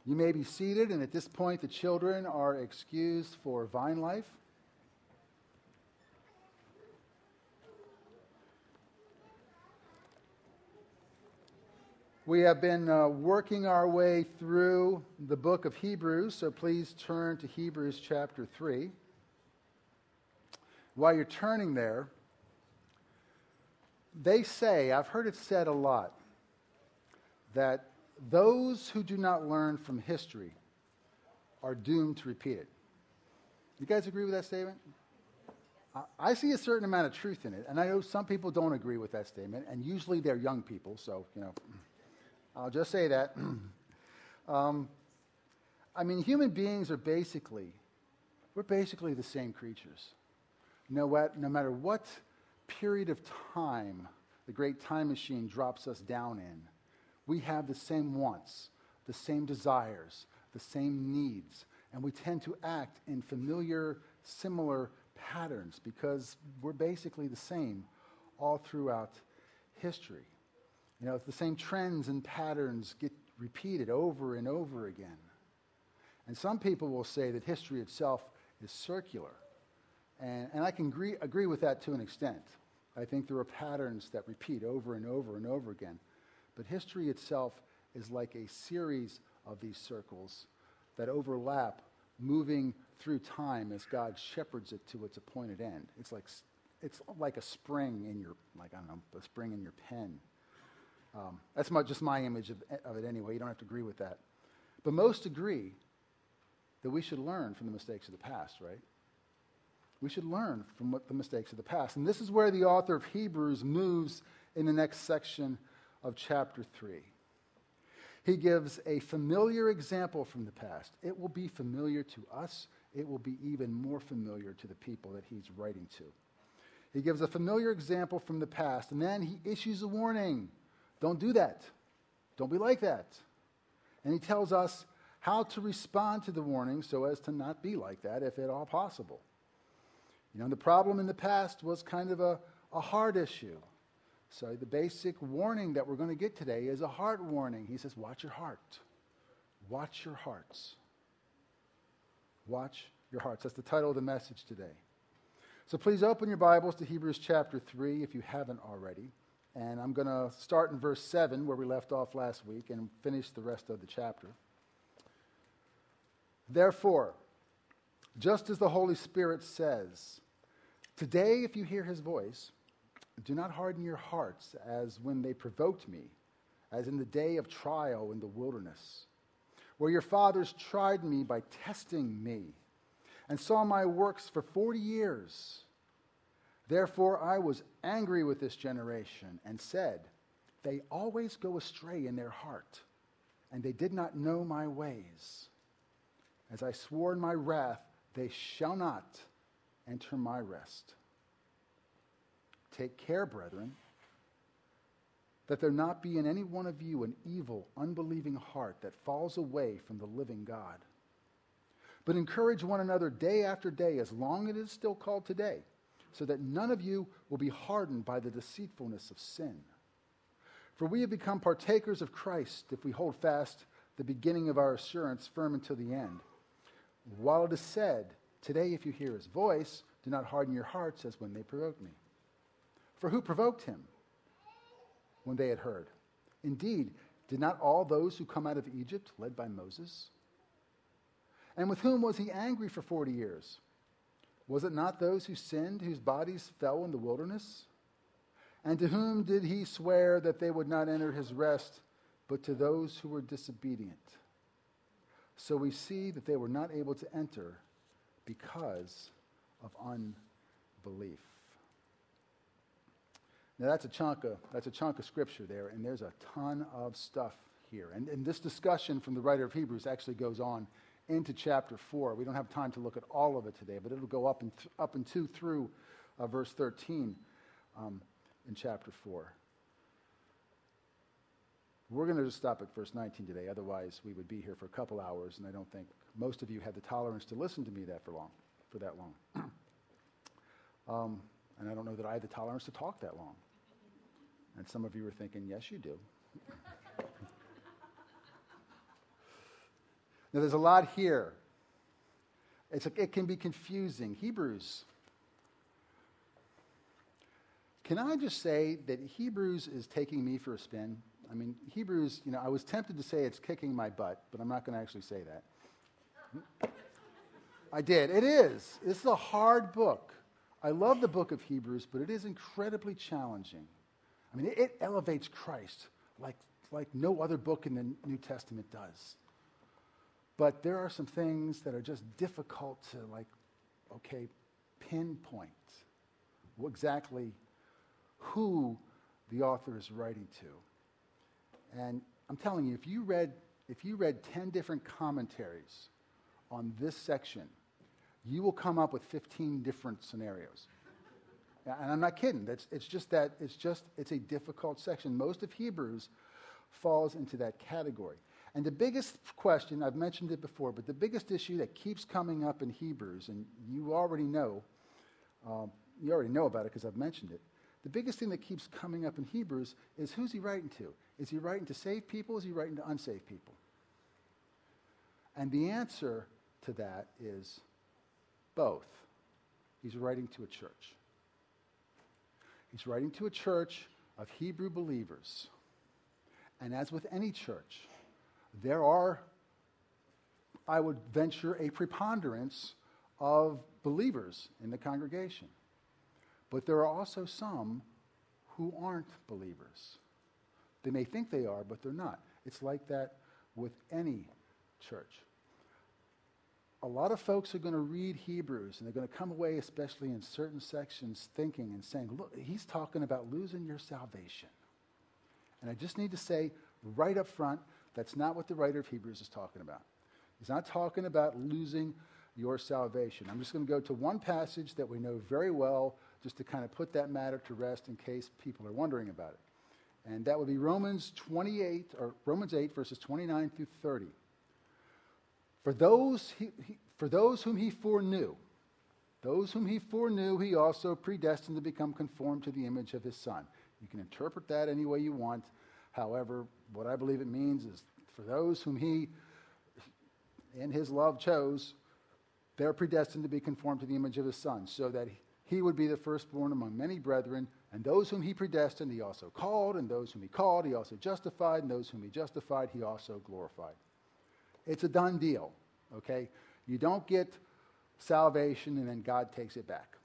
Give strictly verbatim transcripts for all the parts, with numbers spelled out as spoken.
You may be seated, and at this point, the children are excused for Vine Life. We have been uh, working our way through the book of Hebrews, so please turn to Hebrews chapter three. While you're turning there, they say, I've heard it said a lot, that those who do not learn from history are doomed to repeat it. You guys agree with that statement? I see a certain amount of truth in it, and I know some people don't agree with that statement, and usually they're young people, so, you know, I'll just say that. um, I mean, human beings are basically, we're basically the same creatures. No, what, no matter what period of time the great time machine drops us down in, we have the same wants, the same desires, the same needs, and we tend to act in familiar, similar patterns because we're basically the same all throughout history. You know, the same trends and patterns get repeated over and over again. And some people will say that history itself is circular. And, and I can agree, agree with that to an extent. I think there are patterns that repeat over and over and over again. But history itself is like a series of these circles that overlap, moving through time as God shepherds it to its appointed end. It's like it's like a spring in your, like I don't know, a spring in your pen. Um, that's my, just my image of, of it anyway. You don't have to agree with that. But most agree that we should learn from the mistakes of the past, right? We should learn from what the mistakes of the past. And this is where the author of Hebrews moves in the next section of chapter three. He gives a familiar example from the past. It will be familiar to us. It will be even more familiar to the people that he's writing to. He gives a familiar example from the past, and then he issues a warning. Don't do that. Don't be like that. And he tells us how to respond to the warning so as to not be like that, if at all possible. You know, the problem in the past was kind of a, a heart issue. So the basic warning that we're going to get today is a heart warning. He says, watch your heart. Watch your hearts. Watch your hearts. That's the title of the message today. So please open your Bibles to Hebrews chapter three if you haven't already. And I'm going to start in verse seven, where we left off last week, and finish the rest of the chapter. Therefore, just as the Holy Spirit says, today if you hear his voice, do not harden your hearts as when they provoked me, as in the day of trial in the wilderness, where your fathers tried me by testing me, and saw my works for forty years. Therefore I was angry with this generation, and said, they always go astray in their heart, and they did not know my ways. As I swore in my wrath, they shall not enter my rest. Take care, brethren, that there not be in any one of you an evil, unbelieving heart that falls away from the living God. But encourage one another day after day, as long as it is still called today, so that none of you will be hardened by the deceitfulness of sin. For we have become partakers of Christ if we hold fast the beginning of our assurance firm until the end. While it is said, today if you hear his voice, do not harden your hearts as when they provoked me. For who provoked him when they had heard? Indeed, did not all those who come out of Egypt, led by Moses? And with whom was he angry for forty years? Was it not those who sinned, whose bodies fell in the wilderness? And to whom did he swear that they would not enter his rest, but to those who were disobedient? So we see that they were not able to enter because of unbelief. Now that's a chunk of that's a chunk of scripture there, and there's a ton of stuff here. And, and this discussion from the writer of Hebrews actually goes on into chapter four. We don't have time to look at all of it today, but it'll go up and th- up and two through uh, verse thirteen um, in chapter four. We're going to just stop at verse nineteen today. Otherwise, we would be here for a couple hours, and I don't think most of you have the tolerance to listen to me that for long, for that long. um, and I don't know that I have the tolerance to talk that long. And some of you are thinking, yes, you do. Now, there's a lot here. It's, it can be confusing. Hebrews. Can I just say that Hebrews is taking me for a spin? I mean, Hebrews, you know, I was tempted to say it's kicking my butt, but I'm not going to actually say that. I did. It is. This is a hard book. I love the book of Hebrews, but it is incredibly challenging. I mean, it, it elevates Christ like, like no other book in the New Testament does. But there are some things that are just difficult to, like, okay, pinpoint exactly who the author is writing to. And I'm telling you, if you read if you read ten different commentaries on this section, you will come up with fifteen different scenarios. And I'm not kidding. That's, it's just that, it's just, it's a difficult section. Most of Hebrews falls into that category. And the biggest question, I've mentioned it before, but the biggest issue that keeps coming up in Hebrews, and you already know, um, you already know about it because I've mentioned it. The biggest thing that keeps coming up in Hebrews is who's he writing to? Is he writing to saved people? Is he writing to unsaved people? And the answer to that is both. He's writing to a church. He's writing to a church of Hebrew believers. And as with any church, there are, I would venture, a preponderance of believers in the congregation. But there are also some who aren't believers. They may think they are, but they're not. It's like that with any church. A lot of folks are going to read Hebrews, and they're going to come away, especially in certain sections, thinking and saying, look, he's talking about losing your salvation. And I just need to say right up front, that's not what the writer of Hebrews is talking about. He's not talking about losing your salvation. I'm just going to go to one passage that we know very well, just to kind of put that matter to rest in case people are wondering about it. And that would be Romans twenty-eight, or Romans eight, verses twenty-nine through thirty. For those, he, he, for those whom he foreknew, those whom he foreknew, he also predestined to become conformed to the image of his Son. You can interpret that any way you want. However, what I believe it means is for those whom he, in his love, chose, they're predestined to be conformed to the image of his Son, so that he would be the firstborn among many brethren. And those whom he predestined, he also called. And those whom he called, he also justified. And those whom he justified, he also glorified. It's a done deal, okay? You don't get salvation and then God takes it back.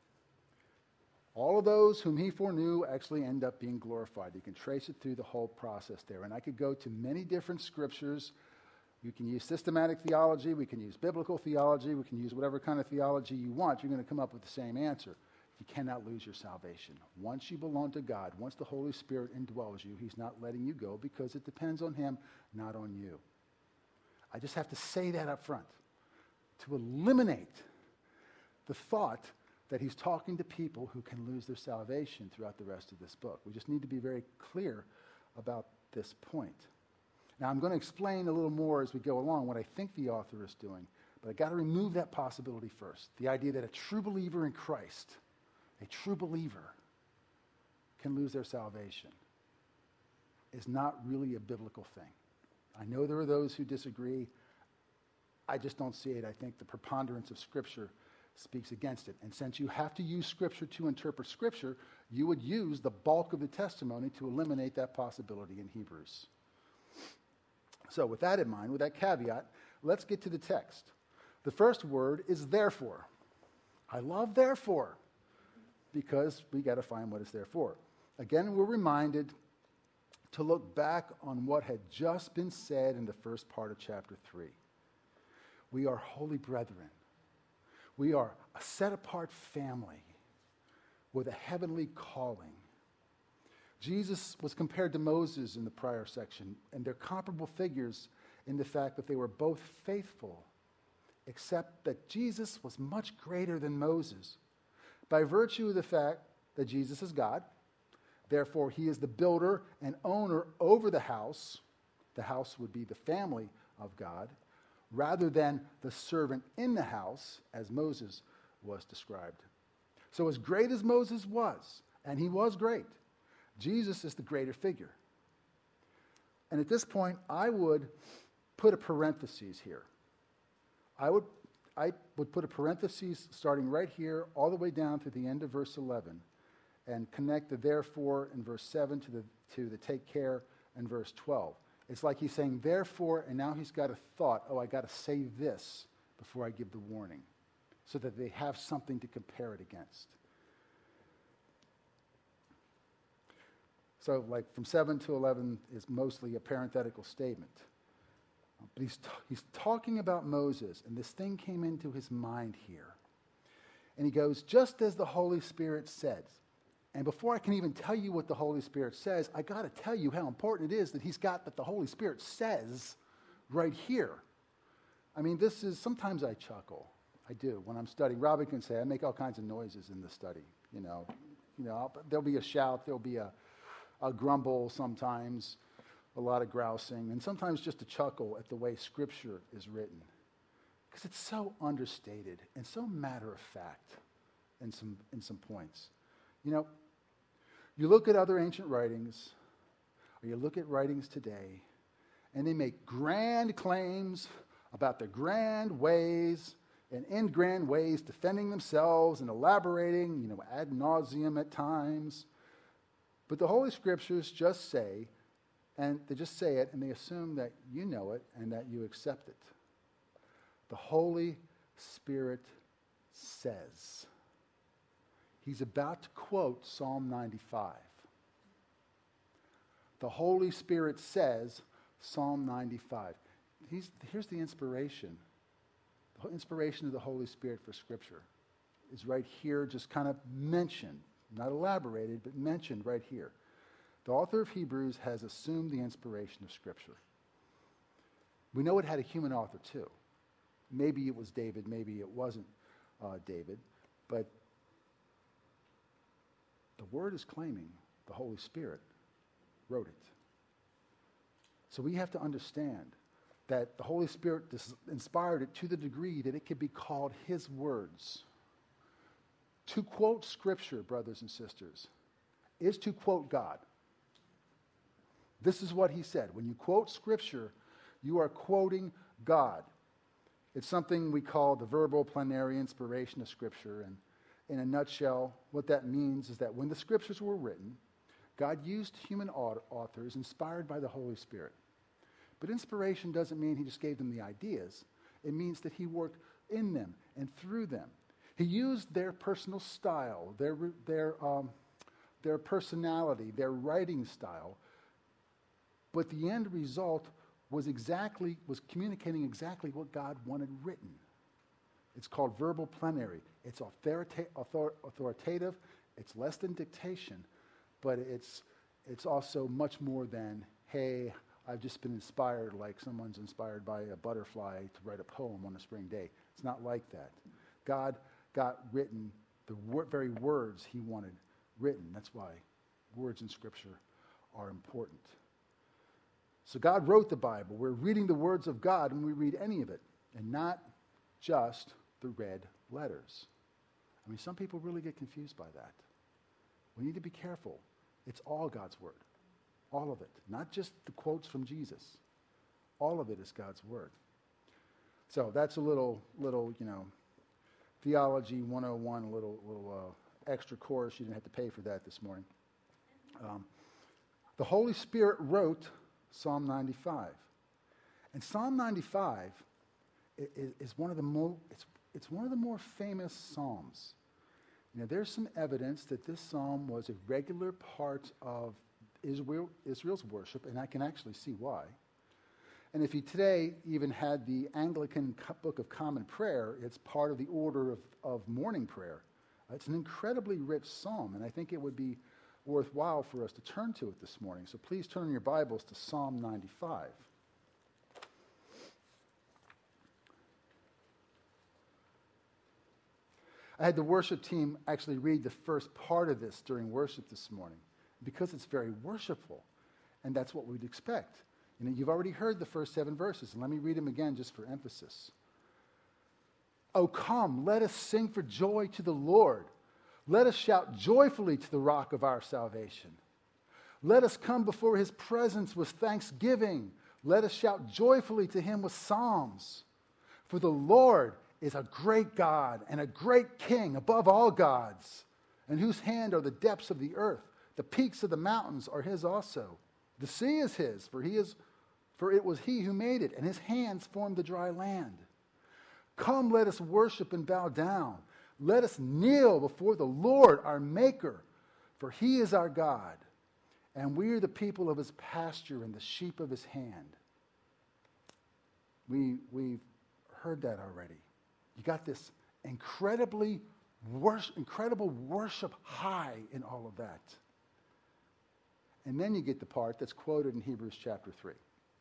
All of those whom he foreknew actually end up being glorified. You can trace it through the whole process there. And I could go to many different scriptures. You can use systematic theology. We can use biblical theology. We can use whatever kind of theology you want. You're going to come up with the same answer. You cannot lose your salvation. Once you belong to God, once the Holy Spirit indwells you, he's not letting you go because it depends on him, not on you. I just have to say that up front to eliminate the thought that he's talking to people who can lose their salvation throughout the rest of this book. We just need to be very clear about this point. Now, I'm going to explain a little more as we go along what I think the author is doing, but I've got to remove that possibility first. The idea that a true believer in Christ, a true believer, can lose their salvation is not really a biblical thing. I know there are those who disagree. I just don't see it. I think the preponderance of Scripture speaks against it. And since you have to use Scripture to interpret Scripture, you would use the bulk of the testimony to eliminate that possibility in Hebrews. So with that in mind, with that caveat, let's get to the text. The first word is therefore. I love therefore because we got to find what it's there for. Again, we're reminded to look back on what had just been said in the first part of chapter three. We are holy brethren. We are a set-apart family with a heavenly calling. Jesus was compared to Moses in the prior section, and they're comparable figures in the fact that they were both faithful, except that Jesus was much greater than Moses. By virtue of the fact that Jesus is God, therefore, he is the builder and owner over the house. The house would be the family of God, rather than the servant in the house, as Moses was described. So as great as Moses was, and he was great, Jesus is the greater figure. And at this point, I would put a parenthesis here. I would, I would put a parenthesis starting right here all the way down to the end of verse eleven and connect the therefore in verse seven to the, to the take care in verse twelve. It's like he's saying therefore, and now he's got a thought, oh, I got to say this before I give the warning, so that they have something to compare it against. So like from seven to eleven is mostly a parenthetical statement. But he's, t- he's talking about Moses, and this thing came into his mind here. And he goes, just as the Holy Spirit says. And before I can even tell you what the Holy Spirit says, I got to tell you how important it is that he's got that the Holy Spirit says right here. I mean, this is, sometimes I chuckle. I do. When I'm studying, Robin can say, I make all kinds of noises in the study. You know, you know, I'll, there'll be a shout, there'll be a, a grumble sometimes, a lot of grousing, and sometimes just a chuckle at the way Scripture is written. Because it's so understated and so matter of fact in some, in some points. You know, you look at other ancient writings, or you look at writings today, and they make grand claims about the grand ways and in grand ways defending themselves and elaborating, you know, ad nauseum at times. But the Holy Scriptures just say, and they just say it, and they assume that you know it and that you accept it. The Holy Spirit says. He's about to quote Psalm ninety-five. The Holy Spirit says, Psalm ninety-five. He's, here's the inspiration. The inspiration of the Holy Spirit for Scripture is right here, just kind of mentioned, not elaborated, but mentioned right here. The author of Hebrews has assumed the inspiration of Scripture. We know it had a human author too. Maybe it was David, maybe it wasn't uh, David, but the Word is claiming the Holy Spirit wrote it. So we have to understand that the Holy Spirit inspired it to the degree that it could be called His words. To quote Scripture, brothers and sisters, is to quote God. This is what He said. When you quote Scripture, you are quoting God. It's something we call the verbal plenary inspiration of Scripture. And in a nutshell, what that means is that when the Scriptures were written, God used human authors inspired by the Holy Spirit. But inspiration doesn't mean He just gave them the ideas. It means that He worked in them and through them. He used their personal style, their, their, um, their personality, their writing style. But the end result was exactly, was communicating exactly what God wanted written. It's called verbal plenary. It's authorita- author- authoritative. It's less than dictation, but it's, it's also much more than, hey, I've just been inspired like someone's inspired by a butterfly to write a poem on a spring day. It's not like that. God got written the wor- very words He wanted written. That's why words in Scripture are important. So God wrote the Bible. We're reading the words of God when we read any of it, and not just the red letters. I mean, some people really get confused by that. We need to be careful. It's all God's Word. All of it. Not just the quotes from Jesus. All of it is God's Word. So that's a little, little, you know, Theology one oh one, a little, little uh, extra course. You didn't have to pay for that this morning. Um, the Holy Spirit wrote Psalm ninety-five. And Psalm ninety-five is, is one of the mo- it's, it's one of the more famous psalms. You know, there's some evidence that this psalm was a regular part of Israel, Israel's worship, and I can actually see why. And if you today even had the Anglican Book of Common Prayer, it's part of the order of, of morning prayer. It's an incredibly rich psalm, and I think it would be worthwhile for us to turn to it this morning. So please turn in your Bibles to Psalm ninety-five. I had the worship team actually read the first part of this during worship this morning because it's very worshipful, and that's what we'd expect. You know, you've already heard the first seven verses, and let me read them again just for emphasis. Oh, come, let us sing for joy to the Lord. Let us shout joyfully to the rock of our salvation. Let us come before His presence with thanksgiving. Let us shout joyfully to Him with psalms. For the Lord is a great God and a great King above all gods, in whose hand are the depths of the earth. The peaks of the mountains are his also. The sea is his, for he is, for it was he who made it, and his hands formed the dry land. Come, let us worship and bow down. Let us kneel before the Lord our Maker, for he is our God, and we are the people of his pasture and the sheep of his hand. We, we've heard that already. You got this incredibly worship, incredible worship high in all of that. And then you get the part that's quoted in Hebrews chapter three.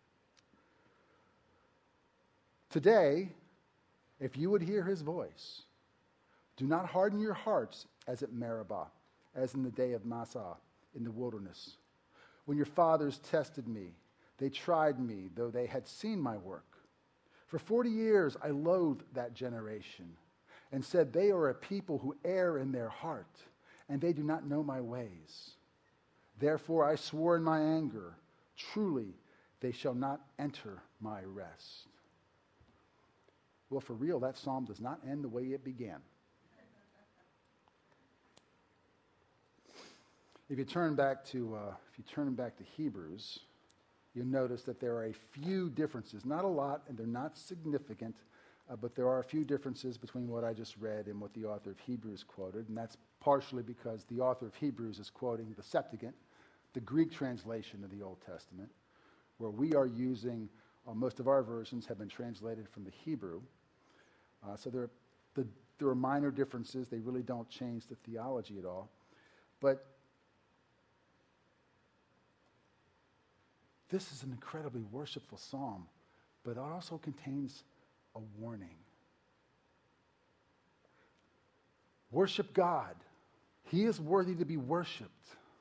Today, if you would hear his voice, do not harden your hearts as at Meribah, as in the day of Massah in the wilderness. When your fathers tested me, they tried me, though they had seen my work. For forty years I loathed that generation and said, they are a people who err in their heart, and they do not know my ways. Therefore I swore in my anger, truly they shall not enter my rest. Well, for real, that psalm does not end the way it began. If you turn back to uh, if you turn back to Hebrews, you'll notice that there are a few differences, not a lot, and they're not significant, uh, but there are a few differences between what I just read and what the author of Hebrews quoted, and that's partially because the author of Hebrews is quoting the Septuagint, the Greek translation of the Old Testament, where we are using, uh, most of our versions have been translated from the Hebrew. Uh, so there, the, there are minor differences. They really don't change the theology at all. But this is an incredibly worshipful psalm, but it also contains a warning. Worship God. He is worthy to be worshiped.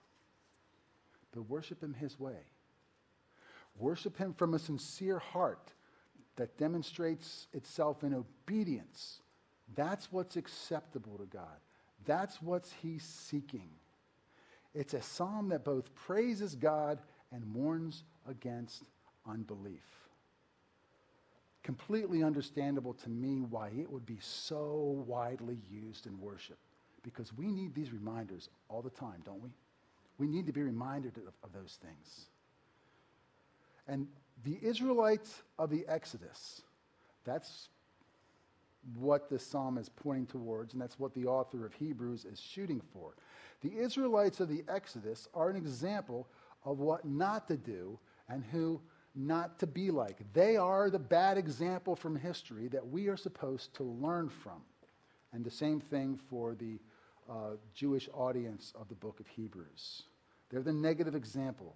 But worship him his way. Worship him from a sincere heart that demonstrates itself in obedience. That's what's acceptable to God. That's what he's seeking. It's a psalm that both praises God and warns against unbelief. Completely understandable to me why it would be so widely used in worship. Because we need these reminders all the time, don't we? We need to be reminded of, of those things. And the Israelites of the Exodus, that's what this psalm is pointing towards, and that's what the author of Hebrews is shooting for. The Israelites of the Exodus are an example of what not to do and who not to be like. They are the bad example from history that we are supposed to learn from. And the same thing for the uh, Jewish audience of the book of Hebrews. They're the negative example.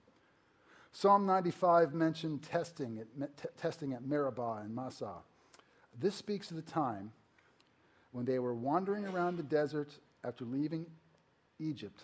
Psalm ninety-five mentioned testing at, t- testing at Meribah and Massah. This speaks of the time when they were wandering around the desert after leaving Egypt.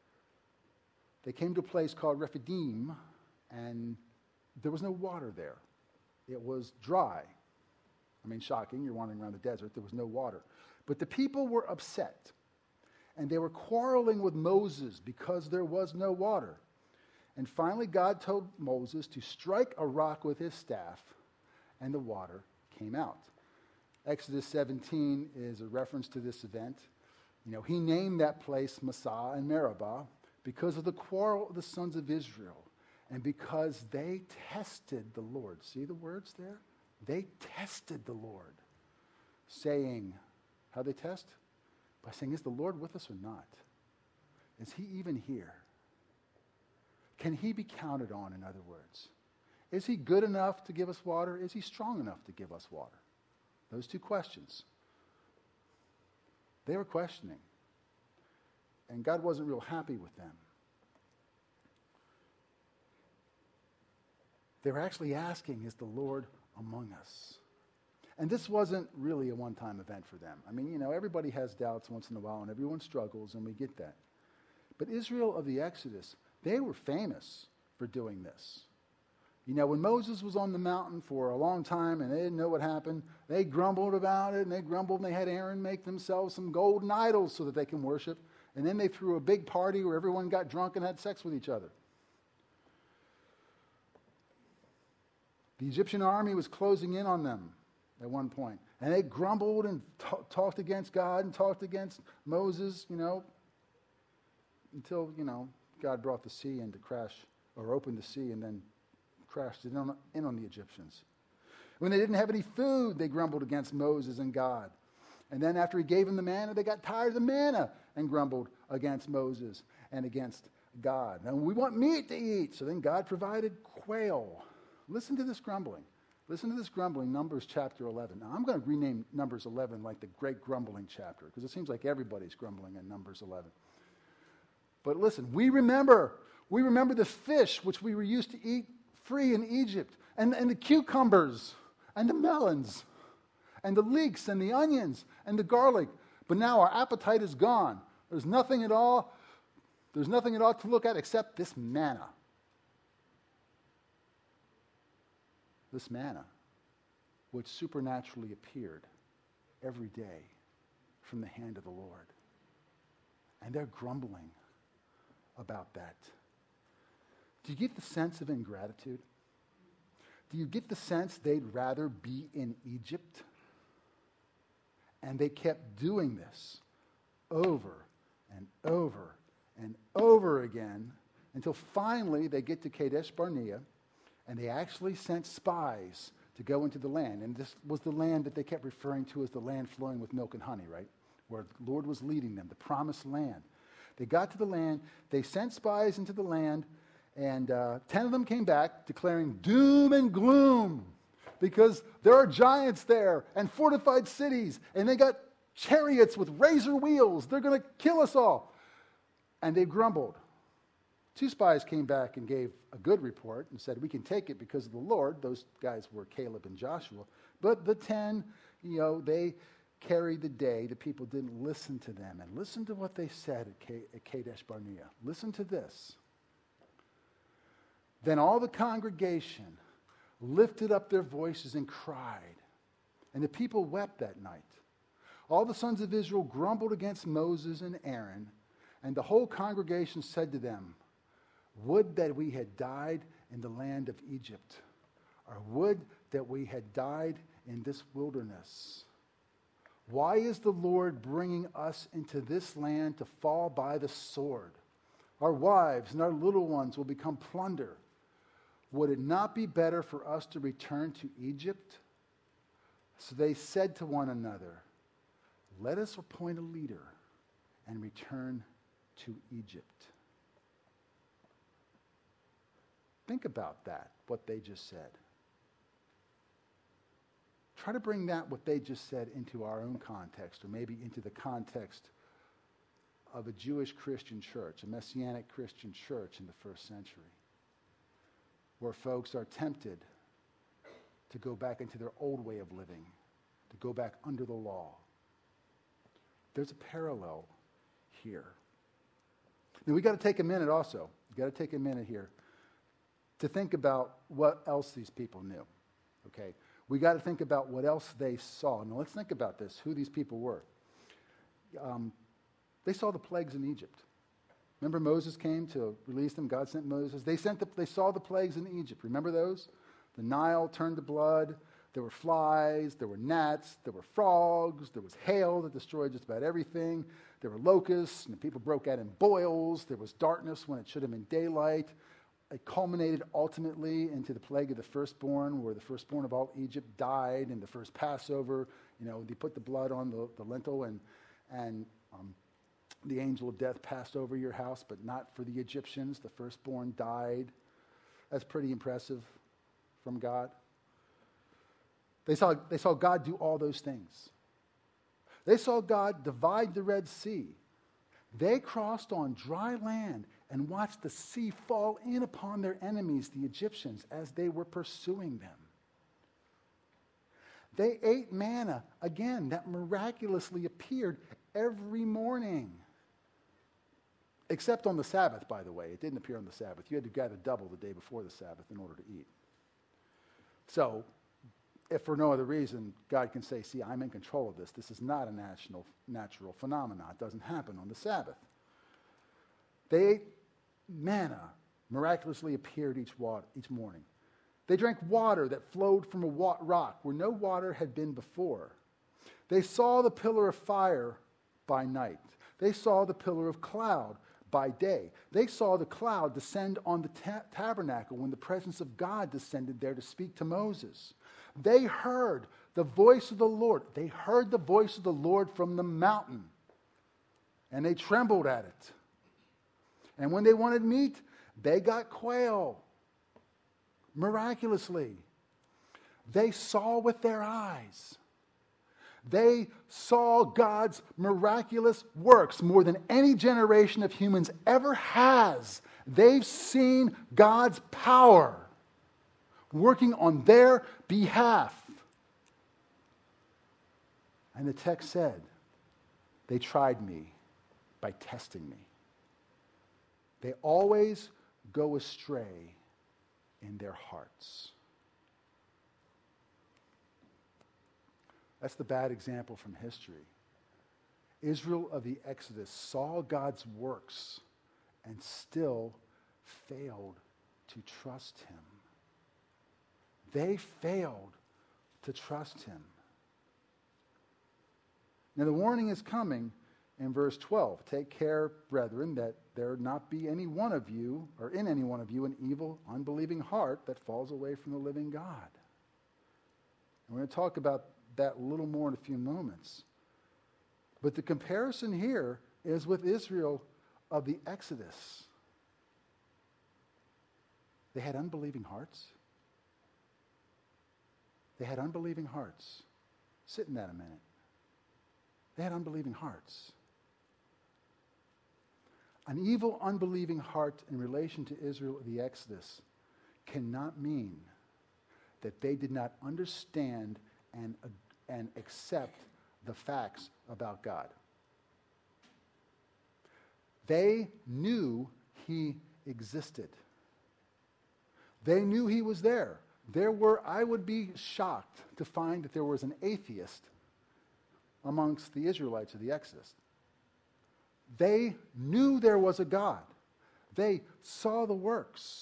They came to a place called Rephidim, and there was no water there. It was dry. I mean, shocking, you're wandering around the desert, there was no water. But the people were upset, and they were quarreling with Moses because there was no water. And finally, God told Moses to strike a rock with his staff, and the water came out. Exodus seventeen is a reference to this event. You know, he named that place Massah and Meribah because of the quarrel of the sons of Israel and because they tested the Lord. See the words there? They tested the Lord, saying, how they test? By saying, is the Lord with us or not? Is he even here? Can he be counted on, in other words? Is he good enough to give us water? Is he strong enough to give us water? Those two questions. They were questioning. And God wasn't real happy with them. They were actually asking, is the Lord among us? And this wasn't really a one-time event for them. I mean, you know, everybody has doubts once in a while, and everyone struggles, and we get that. But Israel of the Exodus, they were famous for doing this. You know, when Moses was on the mountain for a long time and they didn't know what happened, they grumbled about it, and they grumbled, and they had Aaron make themselves some golden idols so that they can worship. And then they threw a big party where everyone got drunk and had sex with each other. The Egyptian army was closing in on them. at one point. And they grumbled and t- talked against God and talked against Moses, you know, until, you know, God brought the sea in to crash, or opened the sea and then crashed it in on, in on the Egyptians. When they didn't have any food, they grumbled against Moses and God. And then after he gave them the manna, they got tired of the manna and grumbled against Moses and against God. Now, we want meat to eat. So then God provided quail. Listen to this grumbling. Listen to this grumbling, Numbers chapter eleven. Now, I'm going to rename Numbers eleven like the great grumbling chapter, because it seems like everybody's grumbling in Numbers eleven. But listen, we remember, we remember the fish which we were used to eat free in Egypt, and, and the cucumbers, and the melons, and the leeks, and the onions, and the garlic. But now our appetite is gone. There's nothing at all, there's nothing at all to look at except this manna. This manna, which supernaturally appeared every day from the hand of the Lord. And they're grumbling about that. Do you get the sense of ingratitude? Do you get the sense they'd rather be in Egypt? And they kept doing this over and over and over again until finally they get to Kadesh Barnea, and they actually sent spies to go into the land. And this was the land that they kept referring to as the land flowing with milk and honey, right? Where the Lord was leading them, the promised land. They got to the land, they sent spies into the land, and uh, ten of them came back declaring doom and gloom because there are giants there and fortified cities, and they got chariots with razor wheels. They're going to kill us all. And they grumbled. Two spies came back and gave a good report and said, we can take it because of the Lord. Those guys were Caleb and Joshua. But the ten, you know, they carried the day. The people didn't listen to them. And listen to what they said at, K- at Kadesh Barnea. Listen to this. Then all the congregation lifted up their voices and cried. And the people wept that night. All the sons of Israel grumbled against Moses and Aaron. And the whole congregation said to them, would that we had died in the land of Egypt, or would that we had died in this wilderness. Why is the Lord bringing us into this land to fall by the sword? Our wives and our little ones will become plunder. Would it not be better for us to return to Egypt? So they said to one another, let us appoint a leader and return to Egypt. Think about that, what they just said. Try to bring that, what they just said, into our own context, or maybe into the context of a Jewish Christian church, a Messianic Christian church in the first century, where folks are tempted to go back into their old way of living, to go back under the law. There's a parallel here. Now, we got to take a minute also. We've got to take a minute here to think about what else these people knew, okay? We got to think about what else they saw. Now, let's think about this, who these people were. Um, they saw the plagues in Egypt. Remember Moses came to release them? God sent Moses. They, sent the, they saw the plagues in Egypt. Remember those? The Nile turned to blood. There were flies. There were gnats. There were frogs. There was hail that destroyed just about everything. There were locusts, and the people broke out in boils. There was darkness when it should have been daylight. It culminated ultimately into the plague of the firstborn, where the firstborn of all Egypt died in the first Passover. You know, they put the blood on the, the lintel, and, and um, the angel of death passed over your house, but not for the Egyptians. The firstborn died. That's pretty impressive from God. They saw, they saw God do all those things. They saw God divide the Red Sea. They crossed on dry land and watched the sea fall in upon their enemies, the Egyptians, as they were pursuing them. They ate manna, again, that miraculously appeared every morning. Except on the Sabbath, by the way. It didn't appear on the Sabbath. You had to gather double the day before the Sabbath in order to eat. So, if for no other reason, God can say, see, I'm in control of this. This is not a national, natural phenomenon. It doesn't happen on the Sabbath. They ate manna, miraculously appeared each, water, each morning. They drank water that flowed from a wa- rock where no water had been before. They saw the pillar of fire by night. They saw the pillar of cloud by day. They saw the cloud descend on the ta- tabernacle when the presence of God descended there to speak to Moses. They heard the voice of the Lord. They heard the voice of the Lord from the mountain, and they trembled at it. And when they wanted meat, they got quail. Miraculously. They saw with their eyes. They saw God's miraculous works more than any generation of humans ever has. They've seen God's power working on their behalf. And the text said, they tried me by testing me. They always go astray in their hearts. That's the bad example from history. Israel of the Exodus saw God's works and still failed to trust him. They failed to trust him. Now the warning is coming in verse twelve. Take care, brethren, that there not be any one of you, or in any one of you, an evil, unbelieving heart that falls away from the living God. And we're going to talk about that a little more in a few moments. But the comparison here is with Israel of the Exodus. They had unbelieving hearts. They had unbelieving hearts. Sit in that a minute. They had unbelieving hearts. An evil, unbelieving heart in relation to Israel of the Exodus cannot mean that they did not understand and, uh, and accept the facts about God. They knew he existed. They knew he was there. There were, I would be shocked to find that there was an atheist amongst the Israelites of the Exodus. They knew there was a God. They saw the works.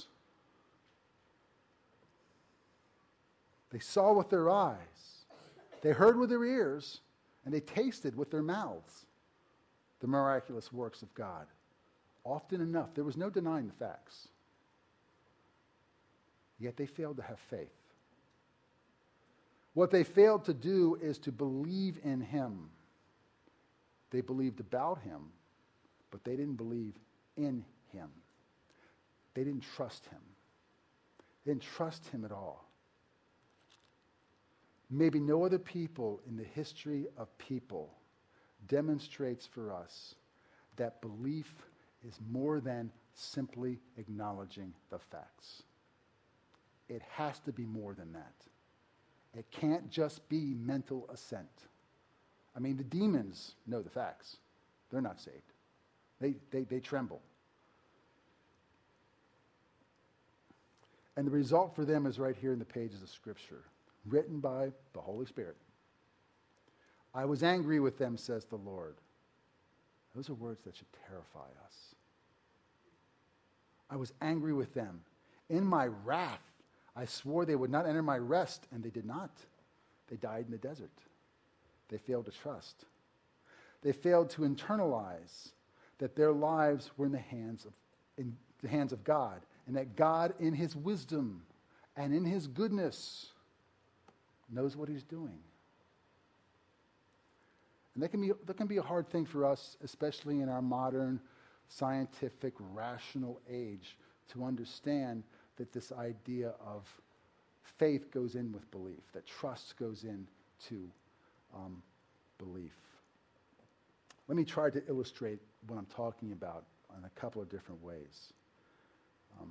They saw with their eyes. They heard with their ears, and they tasted with their mouths the miraculous works of God. Often enough, there was no denying the facts. Yet they failed to have faith. What they failed to do is to believe in him. They believed about him, but they didn't believe in him. They didn't trust him. They didn't trust him at all. Maybe no other people in the history of people demonstrates for us that belief is more than simply acknowledging the facts. It has to be more than that. It can't just be mental assent. I mean, the demons know the facts. They're not saved. They, they, they tremble. And the result for them is right here in the pages of Scripture, written by the Holy Spirit. I was angry with them, says the Lord. Those are words that should terrify us. I was angry with them. In my wrath, I swore they would not enter my rest, and they did not. They died in the desert. They failed to trust. They failed to internalize that their lives were in the hands of, in the hands of God, and that God, in his wisdom and in his goodness, knows what he's doing. And that can be, that can be a hard thing for us, especially in our modern, scientific, rational age, to understand that this idea of faith goes in with belief, that trust goes into um, belief. Let me try to illustrate what I'm talking about in a couple of different ways. Um,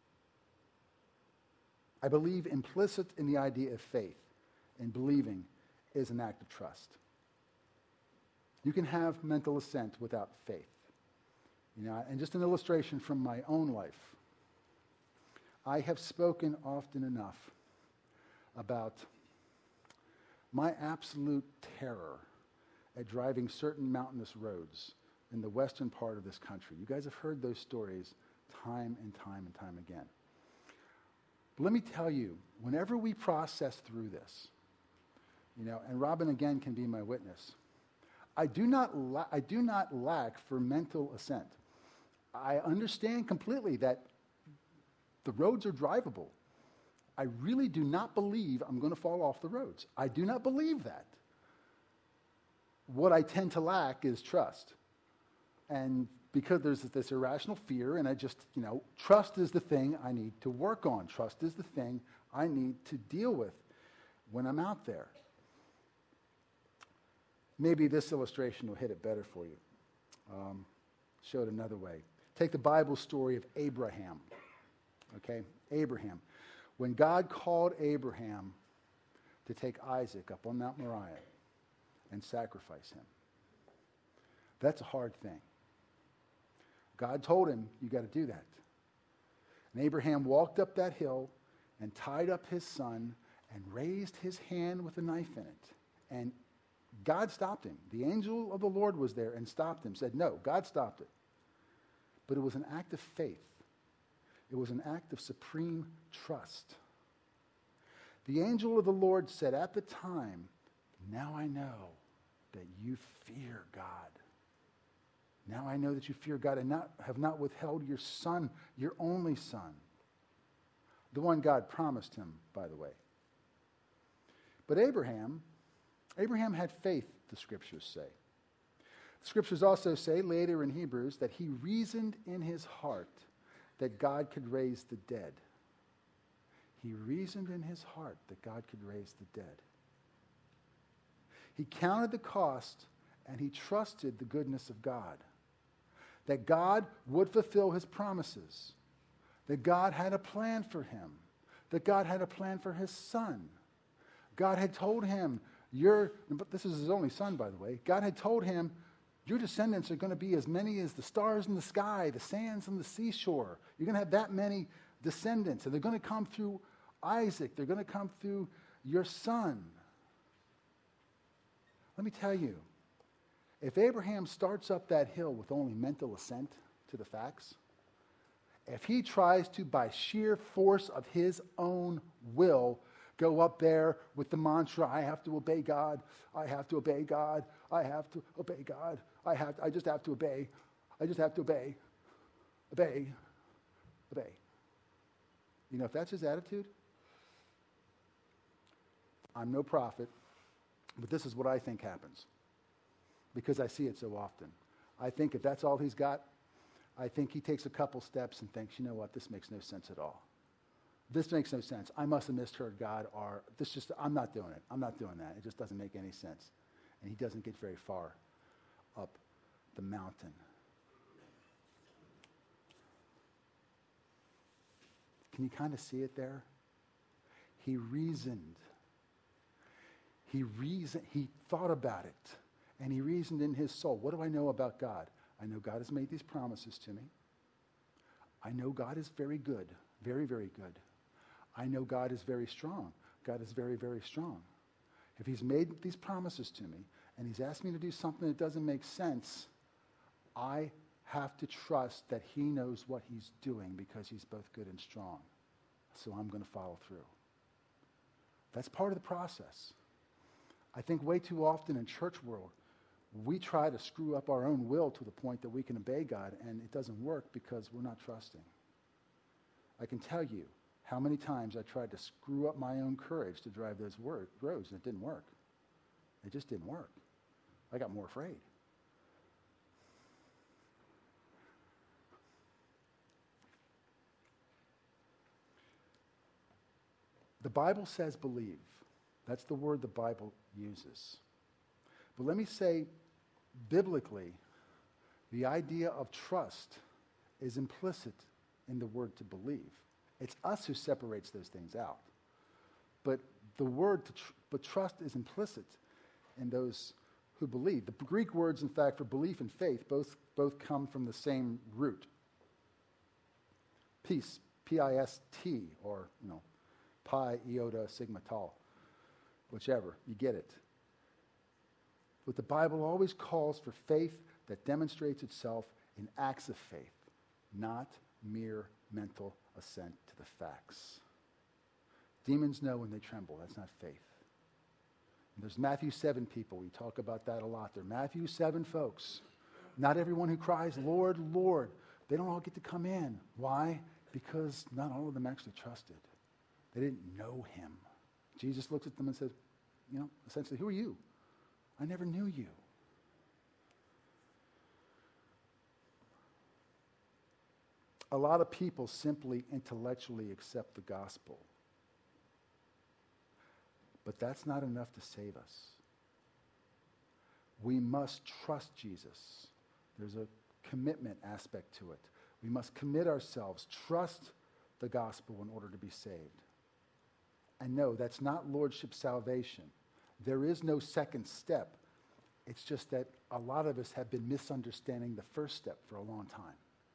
I believe implicit in the idea of faith and believing is an act of trust. You can have mental assent without faith. You know, and just an illustration from my own life. I have spoken often enough about my absolute terror at driving certain mountainous roads in the western part of this country. You guys have heard those stories time and time and time again. But let me tell you, whenever we process through this, you know, and Robin again can be my witness, I do not la- I do not lack for mental assent. I understand completely that the roads are drivable. I really do not believe I'm going to fall off the roads. I do not believe that. What I tend to lack is trust. And because there's this irrational fear, and I just, you know, trust is the thing I need to work on. Trust is the thing I need to deal with when I'm out there. Maybe this illustration will hit it better for you. Um, show it another way. Take the Bible story of Abraham. Okay, Abraham. When God called Abraham to take Isaac up on Mount Moriah and sacrifice him, that's a hard thing. God told him, you got to do that. And Abraham walked up that hill and tied up his son and raised his hand with a knife in it. And God stopped him. The angel of the Lord was there and stopped him, said, no, God stopped it. But it was an act of faith. It was an act of supreme trust. The angel of the Lord said at the time, now I know that you fear God. Now I know that you fear God and not, have not withheld your son, your only son. The one God promised him, by the way. But Abraham, Abraham had faith, the scriptures say. The scriptures also say later in Hebrews that he reasoned in his heart that God could raise the dead. He reasoned in his heart that God could raise the dead. He counted the cost and he trusted the goodness of God. That God would fulfill his promises. That God had a plan for him. That God had a plan for his son. God had told him, your, but this is his only son, by the way. God had told him, your descendants are going to be as many as the stars in the sky, the sands on the seashore. You're going to have that many descendants, and they're going to come through Isaac. They're going to come through your son. Let me tell you, if Abraham starts up that hill with only mental assent to the facts, if he tries to, by sheer force of his own will, go up there with the mantra, I have to obey God, I have to obey God, I have to obey God, I have to, I just have to obey, I just have to obey, obey, obey. You know, if that's his attitude, I'm no prophet, but this is what I think happens, because I see it so often. I think if that's all he's got, I think he takes a couple steps and thinks, you know what, this makes no sense at all. This makes no sense. I must have misheard God, or this just, I'm not doing it. I'm not doing that. It just doesn't make any sense. And he doesn't get very far up the mountain. Can you kind of see it there? He reasoned. He reasoned. He thought about it. And he reasoned in his soul. What do I know about God? I know God has made these promises to me. I know God is very good. Very, very good. I know God is very strong. God is very, very strong. If he's made these promises to me and he's asked me to do something that doesn't make sense, I have to trust that he knows what he's doing because he's both good and strong. So I'm going to follow through. That's part of the process. I think way too often in church world, we try to screw up our own will to the point that we can obey God, and it doesn't work because we're not trusting. I can tell you how many times I tried to screw up my own courage to drive those wor- roads, and it didn't work. It just didn't work. I got more afraid. The Bible says believe. That's the word the Bible uses. But let me say, biblically, the idea of trust is implicit in the word to believe. It's us who separates those things out. But the word, to tr- but trust is implicit in those who believe. The Greek words, in fact, for belief and faith both, both come from the same root. Peace, P I S T, or, you know, pi, iota, sigma, tau, whichever, you get it. But the Bible always calls for faith that demonstrates itself in acts of faith, not mere mental assent to the facts. Demons know when they tremble. That's not faith. And there's Matthew seven people. We talk about that a lot. They're Matthew seven folks. Not everyone who cries, Lord, Lord, they don't all get to come in. Why? Because not all of them actually trusted. They didn't know him. Jesus looks at them and says, you know, essentially, who are you? I never knew you. A lot of people simply intellectually accept the gospel. But that's not enough to save us. We must trust Jesus. There's a commitment aspect to it. We must commit ourselves, trust the gospel in order to be saved. And no, that's not lordship salvation. There is no second step. It's just that a lot of us have been misunderstanding the first step for a long time.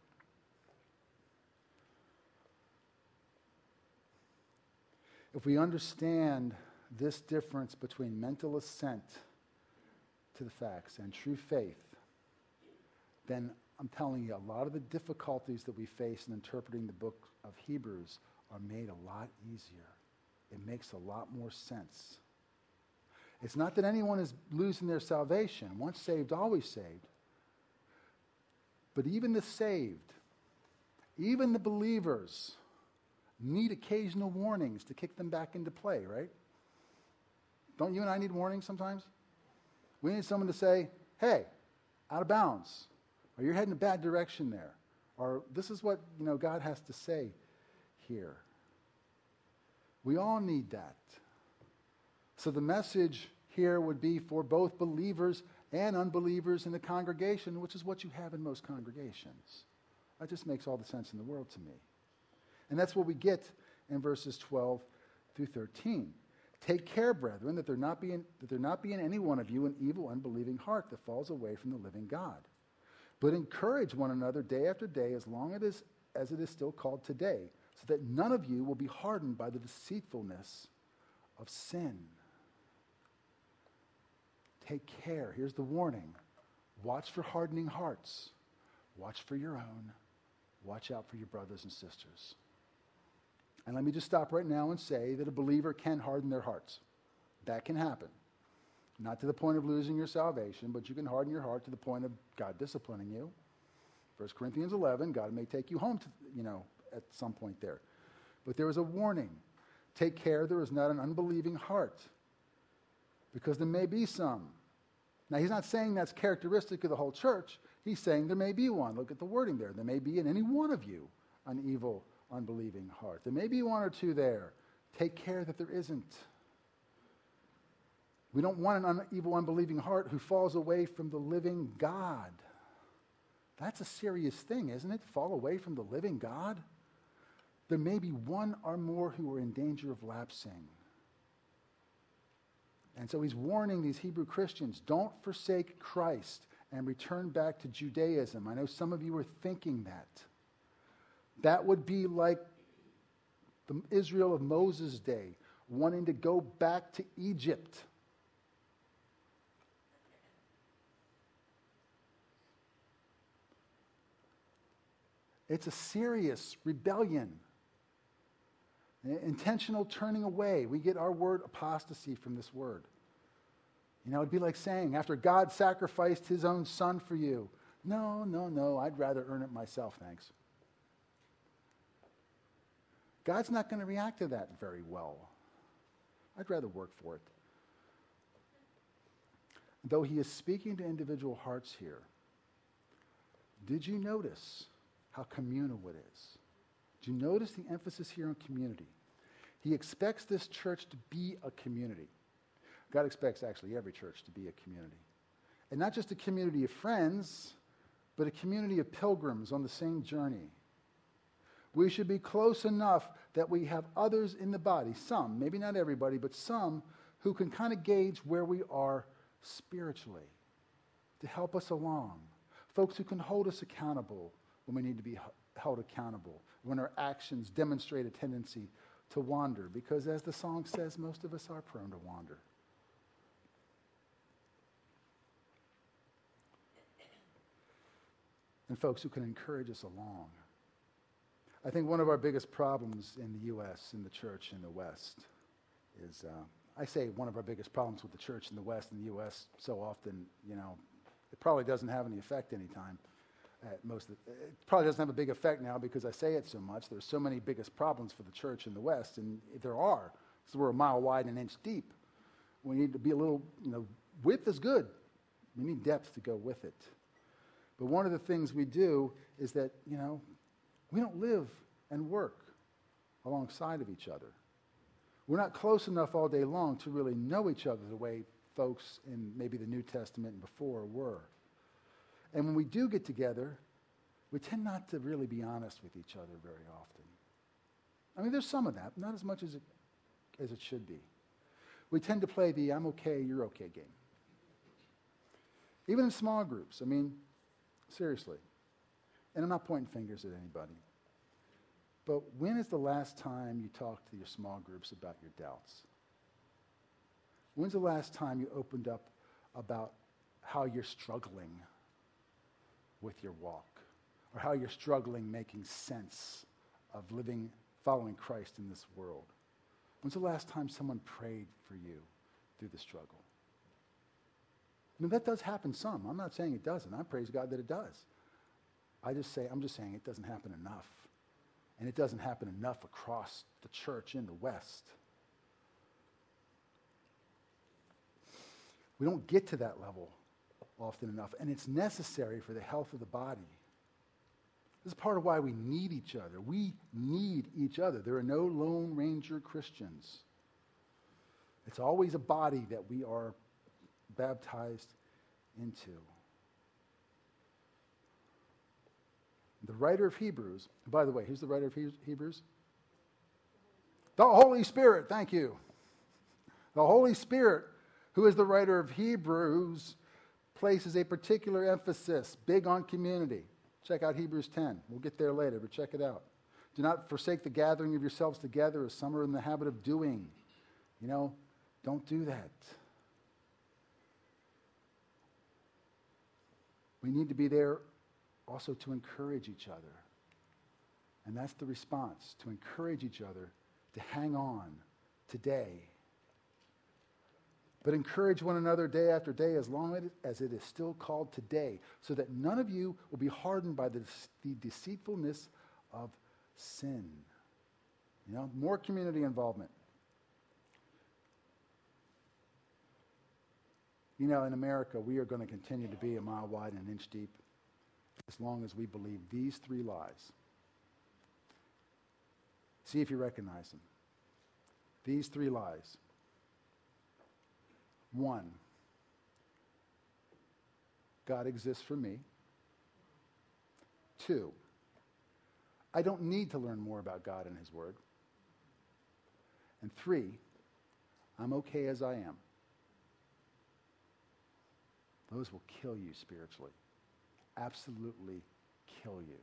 If we understand this difference between mental assent to the facts and true faith, then I'm telling you, a lot of the difficulties that we face in interpreting the book of Hebrews are made a lot easier. It makes a lot more sense. It's not that anyone is losing their salvation. Once saved, always saved. But even the saved, even the believers, need occasional warnings to kick them back into play, right? Don't you and I need warnings sometimes? We need someone to say, hey, out of bounds, or you're heading a bad direction there, or this is what, you know, God has to say here. We all need that. So the message here would be for both believers and unbelievers in the congregation, which is what you have in most congregations. That just makes all the sense in the world to me. And that's what we get in verses twelve through thirteen. Take care, brethren, that there not be in, that there not be in any one of you an evil, unbelieving heart that falls away from the living God. But encourage one another day after day, as long it is, as it is still called today, so that none of you will be hardened by the deceitfulness of sin. Take care. Here's the warning. Watch for hardening hearts. Watch for your own. Watch out for your brothers and sisters. And let me just stop right now and say that a believer can harden their hearts. That can happen. Not to the point of losing your salvation, but you can harden your heart to the point of God disciplining you. First Corinthians eleven, God may take you home to, you know, at some point there. But there is a warning. Take care there is not an unbelieving heart, because there may be some. Now, he's not saying that's characteristic of the whole church. He's saying there may be one. Look at the wording there. There may be in any one of you an evil, unbelieving heart. There may be one or two there. Take care that there isn't. We don't want an un- evil, unbelieving heart who falls away from the living God. That's a serious thing, isn't it? Fall away from the living God? There may be one or more who are in danger of lapsing. And so he's warning these Hebrew Christians, don't forsake Christ and return back to Judaism. I know some of you are thinking that. That would be like the Israel of Moses' day, wanting to go back to Egypt. It's a serious rebellion. Intentional turning away. We get our word apostasy from this word. You know, it'd be like saying, after God sacrificed his own son for you, no, no, no, I'd rather earn it myself, thanks. God's not going to react to that very well. I'd rather work for it. Though he is speaking to individual hearts here, did you notice how communal it is? Did you notice the emphasis here on community? He expects this church to be a community. God expects actually every church to be a community. And not just a community of friends, but a community of pilgrims on the same journey. We should be close enough that we have others in the body, some, maybe not everybody, but some who can kind of gauge where we are spiritually to help us along. Folks who can hold us accountable when we need to be held accountable, when our actions demonstrate a tendency to wander, because as the song says, most of us are prone to wander. And folks who can encourage us along. I think one of our biggest problems in the U S, in the church in the West, is, uh, I say one of our biggest problems with the church in the West and the U S so often, you know, it probably doesn't have any effect anytime. At most, of the, it probably doesn't have a big effect now because I say it so much. There's so many biggest problems for the church in the West, and there are. So we're a mile wide and an inch deep. We need to be a little, you know, width is good. We need depth to go with it. But one of the things we do is that, you know, we don't live and work alongside of each other. We're not close enough all day long to really know each other the way folks in maybe the New Testament and before were. And when we do get together, we tend not to really be honest with each other very often. I mean, there's some of that, not as much as it, as it should be. We tend to play the I'm okay, you're okay game. Even in small groups. I mean, seriously. And I'm not pointing fingers at anybody. But when is the last time you talked to your small groups about your doubts? When's the last time you opened up about how you're struggling with your walk, or how you're struggling making sense of living, following Christ in this world? When's the last time someone prayed for you through the struggle? I mean, that does happen some. I'm not saying it doesn't. I praise God that it does. I just say, I'm just saying it doesn't happen enough. And it doesn't happen enough across the church in the West. We don't get to that level often enough, and it's necessary for the health of the body. This is part of why we need each other. We need each other. There are no Lone Ranger Christians. It's always a body that we are baptized into. The writer of Hebrews, by the way, who's the writer of Hebrews? The Holy Spirit, thank you. The Holy Spirit, who is the writer of Hebrews, places a particular emphasis, big on community. Check out Hebrews ten. We'll get there later, but check it out. Do not forsake the gathering of yourselves together as some are in the habit of doing. You know, don't do that. We need to be there also to encourage each other. And that's the response, to encourage each other to hang on today. But encourage one another day after day as long as it is still called today, so that none of you will be hardened by the, the deceitfulness of sin. You know, more community involvement. You know, in America, we are going to continue to be a mile wide and an inch deep as long as we believe these three lies. See if you recognize them. These three lies. One, God exists for me. Two, I don't need to learn more about God and His Word. And three, I'm okay as I am. Those will kill you spiritually. Absolutely kill you.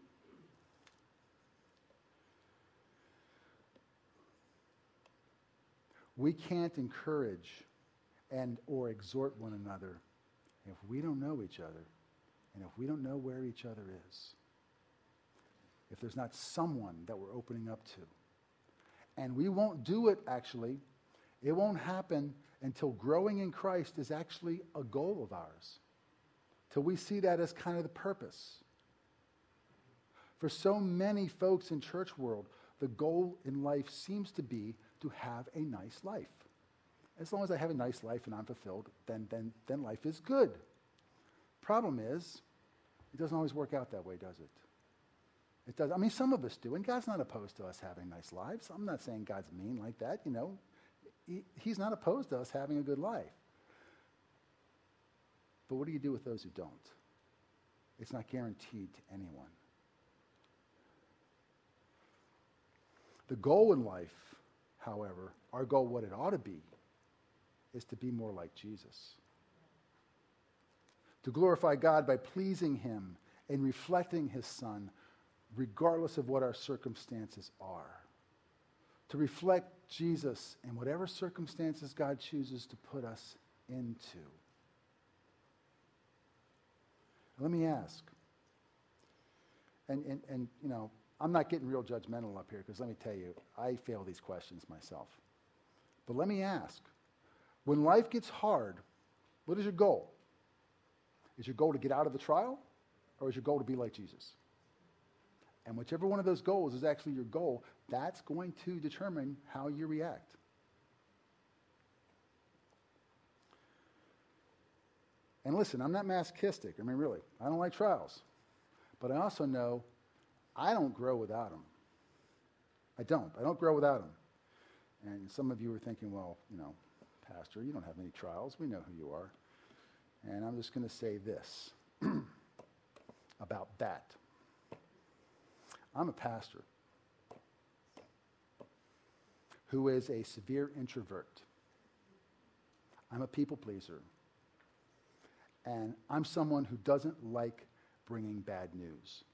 We can't encourage and or exhort one another if we don't know each other and if we don't know where each other is. If there's not someone that we're opening up to. And we won't do it, actually. It won't happen until growing in Christ is actually a goal of ours. Till we see that as kind of the purpose. For so many folks in church world, the goal in life seems to be to have a nice life. As long as I have a nice life and I'm fulfilled, then, then, then life is good. Problem is, it doesn't always work out that way, does it? It does. I mean, some of us do, and God's not opposed to us having nice lives. I'm not saying God's mean like that, you know. He, he's not opposed to us having a good life. But what do you do with those who don't? It's not guaranteed to anyone. The goal in life, however, our goal, what it ought to be, is to be more like Jesus. To glorify God by pleasing Him and reflecting His Son, regardless of what our circumstances are. To reflect Jesus in whatever circumstances God chooses to put us into. Let me ask, and, and, and you know, I'm not getting real judgmental up here because let me tell you, I fail these questions myself. But let me ask, when life gets hard, what is your goal? Is your goal to get out of the trial, or is your goal to be like Jesus? And whichever one of those goals is actually your goal, that's going to determine how you react. And listen, I'm not masochistic. I mean, really, I don't like trials. But I also know I don't grow without them. I don't. I don't grow without them. And some of you are thinking, well, you know, Pastor, you don't have any trials. We know who you are. And I'm just going to say this about that. I'm a pastor who is a severe introvert. I'm a people pleaser. And I'm someone who doesn't like bringing bad news.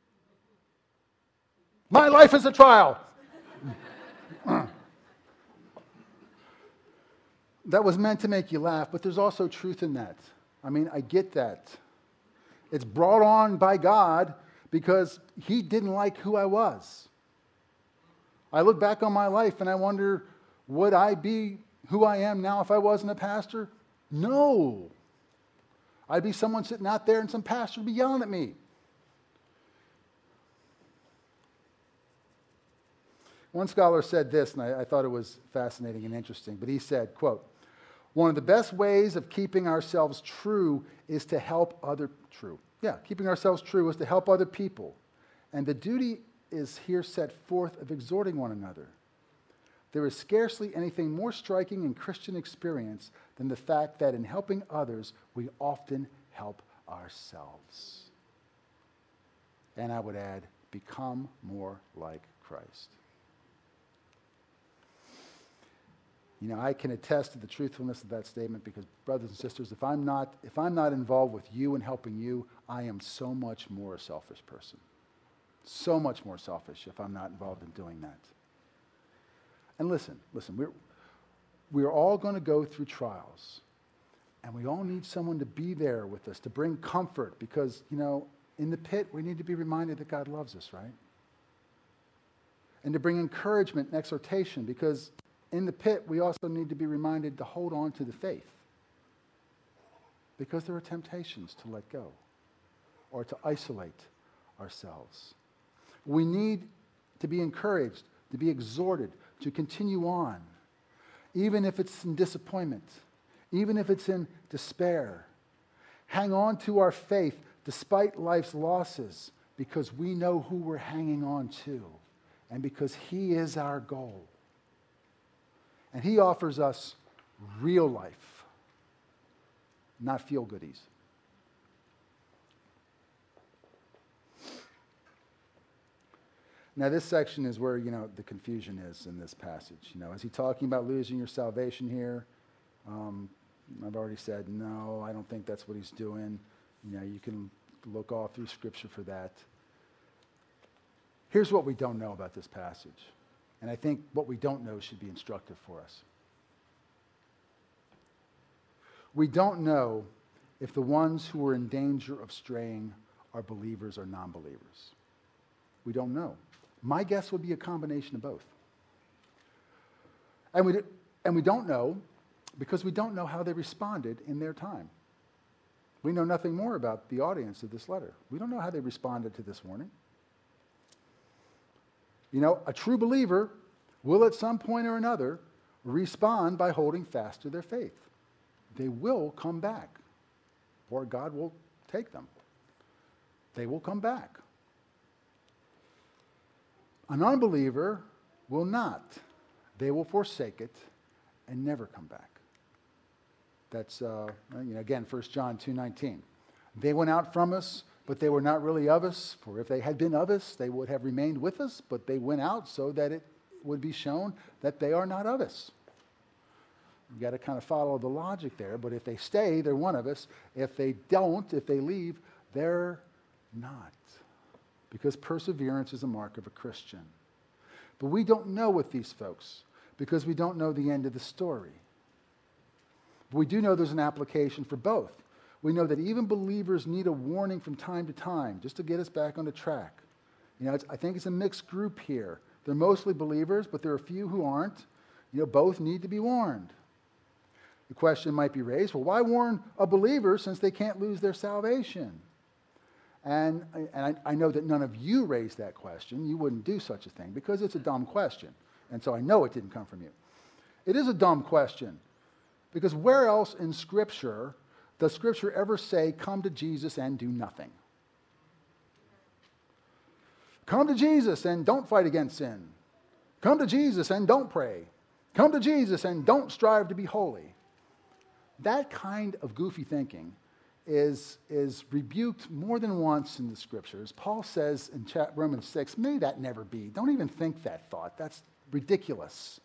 My life is a trial. That was meant to make you laugh, but there's also truth in that. I mean, I get that. It's brought on by God because he didn't like who I was. I look back on my life and I wonder, would I be who I am now if I wasn't a pastor? No. I'd be someone sitting out there and some pastor would be yelling at me. One scholar said this, and I, I thought it was fascinating and interesting, but he said, quote, one of the best ways of keeping ourselves true is to help other, true, yeah, keeping ourselves true is to help other people. And the duty is here set forth of exhorting one another. There is scarcely anything more striking in Christian experience than the fact that in helping others, we often help ourselves. And I would add, become more like Christ. You know, I can attest to the truthfulness of that statement because, brothers and sisters, if I'm not, if I'm not involved with you and helping you, I am so much more a selfish person. So much more selfish if I'm not involved in doing that. And listen, listen, we're, we're all going to go through trials. And we all need someone to be there with us, to bring comfort because, you know, in the pit, we need to be reminded that God loves us, right? And to bring encouragement and exhortation because in the pit, we also need to be reminded to hold on to the faith because there are temptations to let go or to isolate ourselves. We need to be encouraged, to be exhorted, to continue on, even if it's in disappointment, even if it's in despair. Hang on to our faith despite life's losses because we know who we're hanging on to and because he is our goal. And he offers us real life, not feel-goodies. Now, this section is where, you know, the confusion is in this passage. You know, is he talking about losing your salvation here? Um, I've already said, no, I don't think that's what he's doing. You know, you can look all through Scripture for that. Here's what we don't know about this passage. And I think what we don't know should be instructive for us. We don't know if the ones who are in danger of straying are believers or non-believers. We don't know. My guess would be a combination of both. And we, do, and we don't know because we don't know how they responded in their time. We know nothing more about the audience of this letter. We don't know how they responded to this warning. You know, a true believer will at some point or another respond by holding fast to their faith. They will come back, or God will take them. They will come back. An unbeliever will not. They will forsake it and never come back. That's, uh, you know, again, First John two nineteen. They went out from us, but they were not really of us. For if they had been of us, they would have remained with us, but they went out so that it would be shown that they are not of us. You've got to kind of follow the logic there, but if they stay, they're one of us. If they don't, if they leave, they're not. Because perseverance is a mark of a Christian. But we don't know with these folks because we don't know the end of the story. But we do know there's an application for both. We know that even believers need a warning from time to time just to get us back on the track. You know, it's, I think it's a mixed group here. They're mostly believers, but there are a few who aren't. You know, both need to be warned. The question might be raised, well, why warn a believer since they can't lose their salvation? And, and I, I know that none of you raised that question. You wouldn't do such a thing because it's a dumb question. And so I know it didn't come from you. It is a dumb question because where else in Scripture does Scripture ever say, come to Jesus and do nothing? Come to Jesus and don't fight against sin. Come to Jesus and don't pray. Come to Jesus and don't strive to be holy. That kind of goofy thinking is, is rebuked more than once in the Scriptures. Paul says in Romans six, may that never be. Don't even think that thought. That's ridiculous.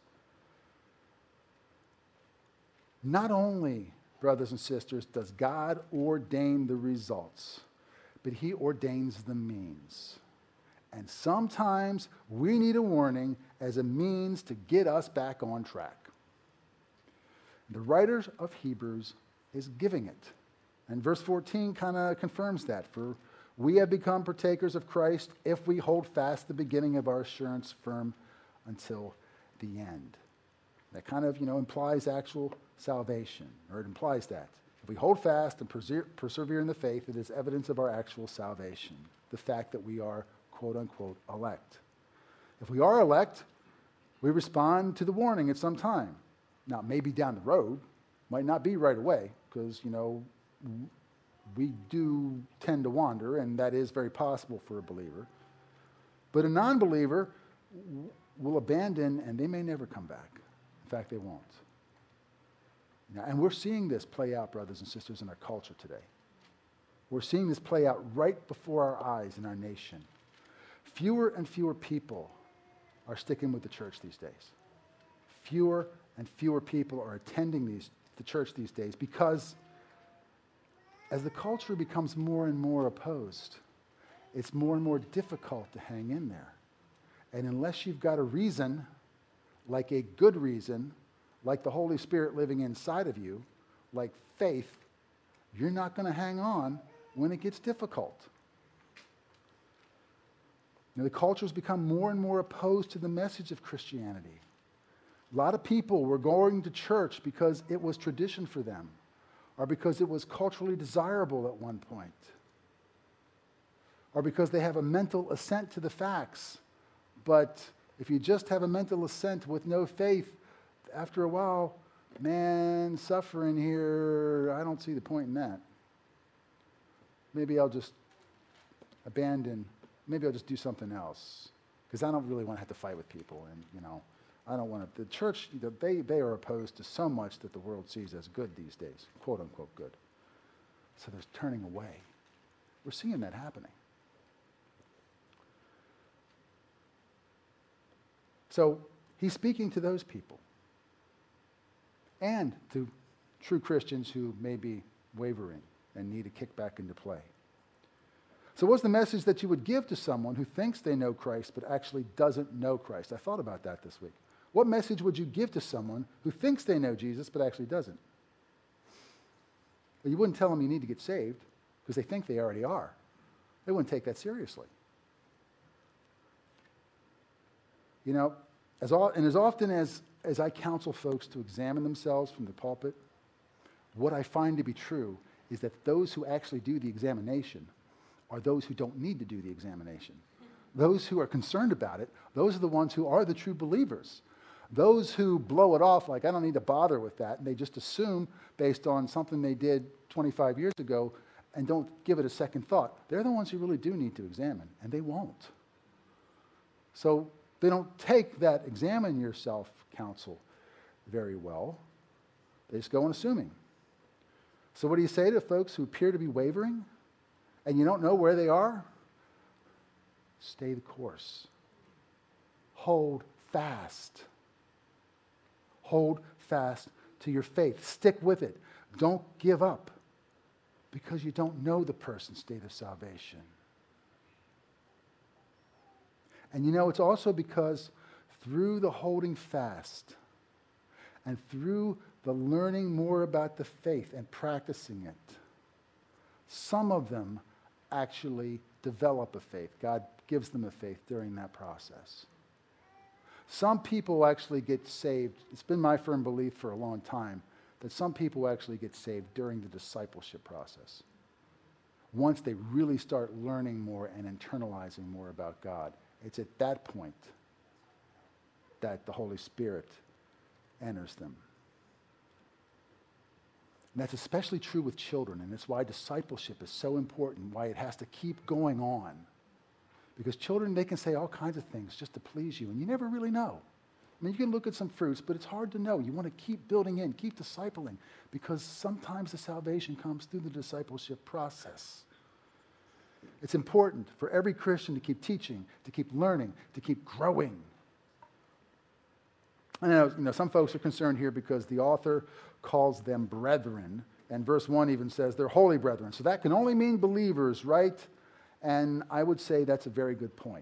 Not only, brothers and sisters, does God ordain the results, but he ordains the means. And sometimes we need a warning as a means to get us back on track. The writer of Hebrews is giving it. And verse fourteen kind of confirms that. For we have become partakers of Christ if we hold fast the beginning of our assurance firm until the end. That kind of, you know, implies actual salvation, or it implies that. If we hold fast and persevere in the faith, it is evidence of our actual salvation, the fact that we are, quote unquote, elect. If we are elect, we respond to the warning at some time. Now, maybe down the road, might not be right away, because, you know, we do tend to wander, and that is very possible for a believer. But a non-believer will abandon, and they may never come back. In fact, they won't. Now, and we're seeing this play out, brothers and sisters, in our culture today. We're seeing this play out right before our eyes in our nation. Fewer and fewer people are sticking with the church these days. Fewer and fewer people are attending these, the church these days because as the culture becomes more and more opposed, it's more and more difficult to hang in there. And unless you've got a reason, like a good reason, like the Holy Spirit living inside of you, like faith, you're not going to hang on when it gets difficult. Now, the culture has become more and more opposed to the message of Christianity. A lot of people were going to church because it was tradition for them, or because it was culturally desirable at one point, or because they have a mental assent to the facts. But if you just have a mental assent with no faith, after a while, man, suffering here, I don't see the point in that. Maybe I'll just abandon, maybe I'll just do something else, because I don't really want to have to fight with people, and, you know, I don't want to, the church, they, they are opposed to so much that the world sees as good these days, quote unquote good. So there's turning away. We're seeing that happening. So he's speaking to those people and to true Christians who may be wavering and need to kick back into play. So what's the message that you would give to someone who thinks they know Christ but actually doesn't know Christ? I thought about that this week. What message would you give to someone who thinks they know Jesus but actually doesn't? Well, you wouldn't tell them you need to get saved because they think they already are. They wouldn't take that seriously. You know, as all, and as often as, as I counsel folks to examine themselves from the pulpit, what I find to be true is that those who actually do the examination are those who don't need to do the examination. Those who are concerned about it, those are the ones who are the true believers. Those who blow it off like, I don't need to bother with that, and they just assume based on something they did twenty-five years ago and don't give it a second thought, they're the ones who really do need to examine, and they won't. So they don't take that examine yourself counsel very well. They just go on assuming. So what do you say to folks who appear to be wavering and you don't know where they are? Stay the course. Hold fast. Hold fast to your faith. Stick with it. Don't give up because you don't know the person's state of salvation. And you know, it's also because through the holding fast and through the learning more about the faith and practicing it, some of them actually develop a faith. God gives them a faith during that process. Some people actually get saved. It's been my firm belief for a long time that some people actually get saved during the discipleship process. Once they really start learning more and internalizing more about God, it's at that point that the Holy Spirit enters them. And that's especially true with children, and it's why discipleship is so important, why it has to keep going on. Because children, they can say all kinds of things just to please you, and you never really know. I mean, you can look at some fruits, but it's hard to know. You want to keep building in, keep discipling, because sometimes the salvation comes through the discipleship process. It's important for every Christian to keep teaching, to keep learning, to keep growing. I know, you know, some folks are concerned here because the author calls them brethren, and verse one even says they're holy brethren. So that can only mean believers, right? And I would say that's a very good point.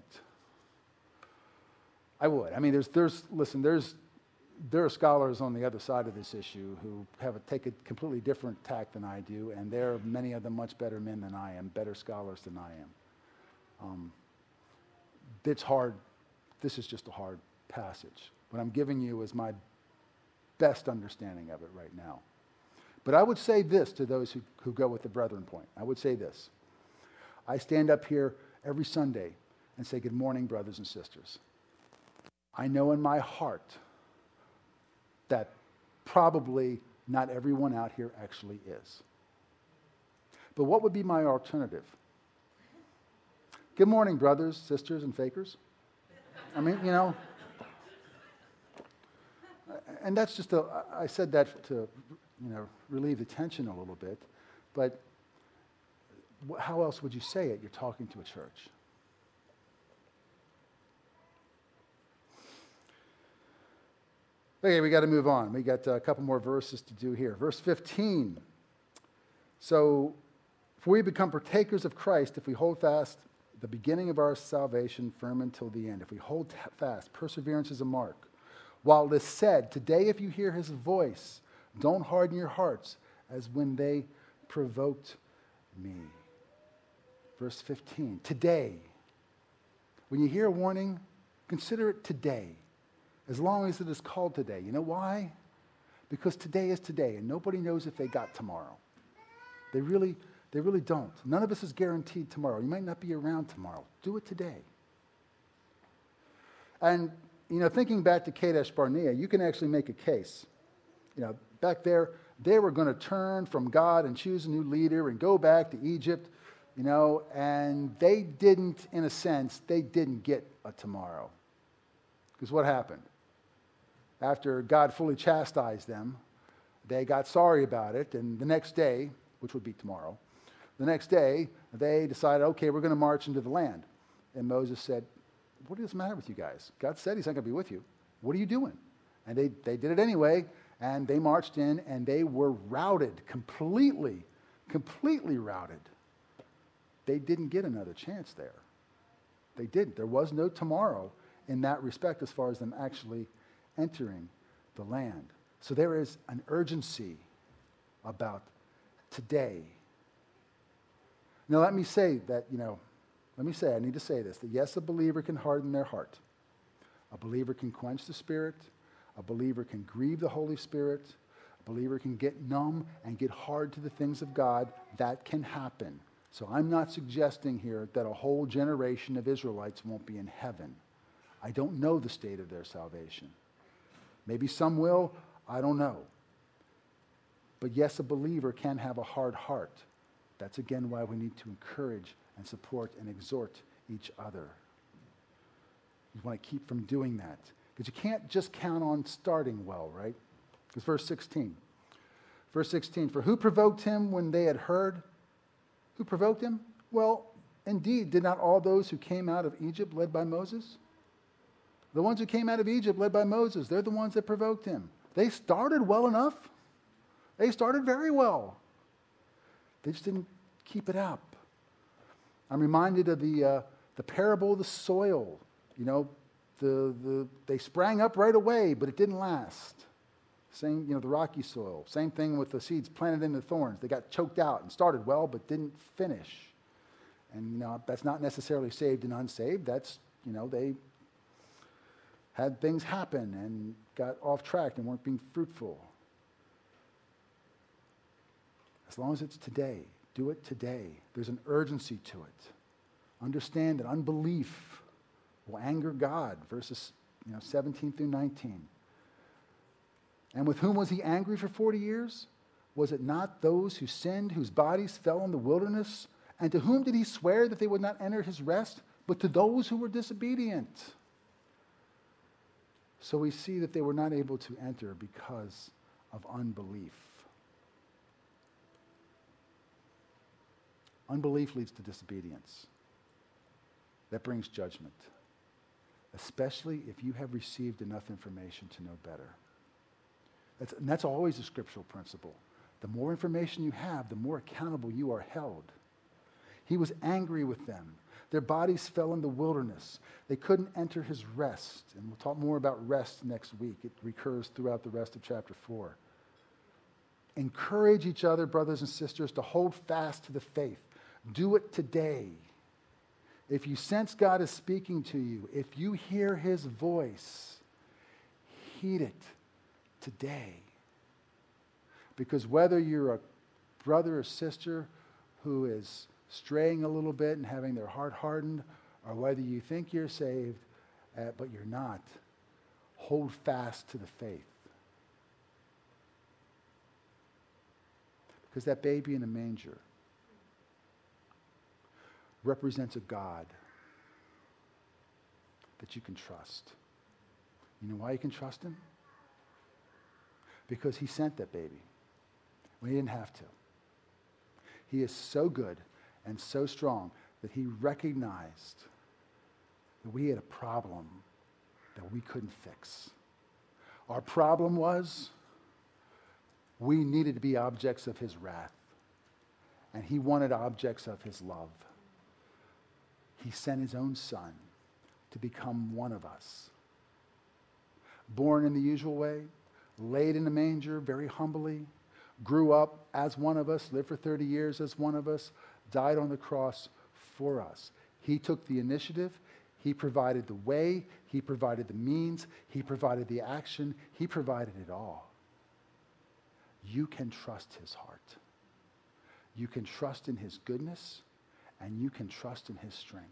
I would. I mean, there's, there's, listen, there's, there are scholars on the other side of this issue who have a, take a completely different tack than I do, and there are many of them much better men than I am, better scholars than I am. Um, it's hard. This is just a hard passage. What I'm giving you is my best understanding of it right now. But I would say this to those who, who go with the brethren point. I would say this. I stand up here every Sunday and say, good morning, brothers and sisters. I know in my heart that probably not everyone out here actually is. But what would be my alternative? Good morning, brothers, sisters, and fakers. I mean, you know, and that's just a, I said that to, you know, relieve the tension a little bit, but how else would you say it? You're talking to a church. Okay, we got to move on. We got a couple more verses to do here. Verse fifteen. So, for we become partakers of Christ if we hold fast the beginning of our salvation firm until the end. If we hold fast, perseverance is a mark. While it is said, today if you hear his voice, don't harden your hearts as when they provoked me. Verse fifteen, today. When you hear a warning, consider it today. As long as it is called today. You know why? Because today is today, and nobody knows if they got tomorrow. They really, they really don't. None of us is guaranteed tomorrow. You might not be around tomorrow. Do it today. And, you know, thinking back to Kadesh Barnea, you can actually make a case. You know, back there, they were going to turn from God and choose a new leader and go back to Egypt, you know, and they didn't, in a sense, they didn't get a tomorrow. Because what happened? After God fully chastised them, they got sorry about it, and the next day, which would be tomorrow, the next day, they decided, okay, we're going to march into the land. And Moses said, what is the matter with you guys? God said he's not going to be with you. What are you doing? And they, they did it anyway, and they marched in, and they were routed, completely, completely routed. They didn't get another chance there. They didn't. There was no tomorrow in that respect as far as them actually entering the land. So there is an urgency about today. Now let me say that, you know, let me say, I need to say this, that yes, a believer can harden their heart. A believer can quench the Spirit. A believer can grieve the Holy Spirit. A believer can get numb and get hard to the things of God. That can happen. So I'm not suggesting here that a whole generation of Israelites won't be in heaven. I don't know the state of their salvation. Maybe some will, I don't know. But yes, a believer can have a hard heart. That's again why we need to encourage and support and exhort each other. You want to keep from doing that. Because you can't just count on starting well, right? Because verse sixteen. Verse sixteen, for who provoked him when they had heard? Who provoked him? Well, indeed, did not all those who came out of Egypt led by Moses? The ones who came out of Egypt led by Moses, they're the ones that provoked him. They started well enough. They started very well. They just didn't keep it up. I'm reminded of the uh, the parable of the soil. You know, the the they sprang up right away, but it didn't last. Same, you know, the rocky soil. Same thing with the seeds planted in the thorns. They got choked out and started well, but didn't finish. And, you know, that's not necessarily saved and unsaved. That's, you know, they had things happen and got off track and weren't being fruitful. As long as it's today, do it today. There's an urgency to it. Understand that unbelief will anger God, verses you know, seventeen through nineteen. And with whom was he angry for forty years? Was it not those who sinned, whose bodies fell in the wilderness? And to whom did he swear that they would not enter his rest? But to those who were disobedient. So we see that they were not able to enter because of unbelief. Unbelief leads to disobedience. That brings judgment, especially if you have received enough information to know better. That's, and that's always a scriptural principle. The more information you have, the more accountable you are held. He was angry with them. Their bodies fell in the wilderness. They couldn't enter his rest. And we'll talk more about rest next week. It recurs throughout the rest of chapter four. Encourage each other, brothers and sisters, to hold fast to the faith. Do it today. If you sense God is speaking to you, if you hear his voice, heed it today. Because whether you're a brother or sister who is straying a little bit and having their heart hardened, or whether you think you're saved, uh, but you're not, hold fast to the faith. Because that baby in the manger represents a God that you can trust. You know why you can trust him? Because he sent that baby when he didn't have to. He is so good and so strong that he recognized that we had a problem that we couldn't fix. Our problem was we needed to be objects of his wrath, and he wanted objects of his love. He sent his own son to become one of us. Born in the usual way, laid in a manger very humbly, grew up as one of us, lived for thirty years as one of us, died on the cross for us. He took the initiative. He provided the way. He provided the means. He provided the action. He provided it all. You can trust his heart. You can trust in his goodness, and you can trust in his strength.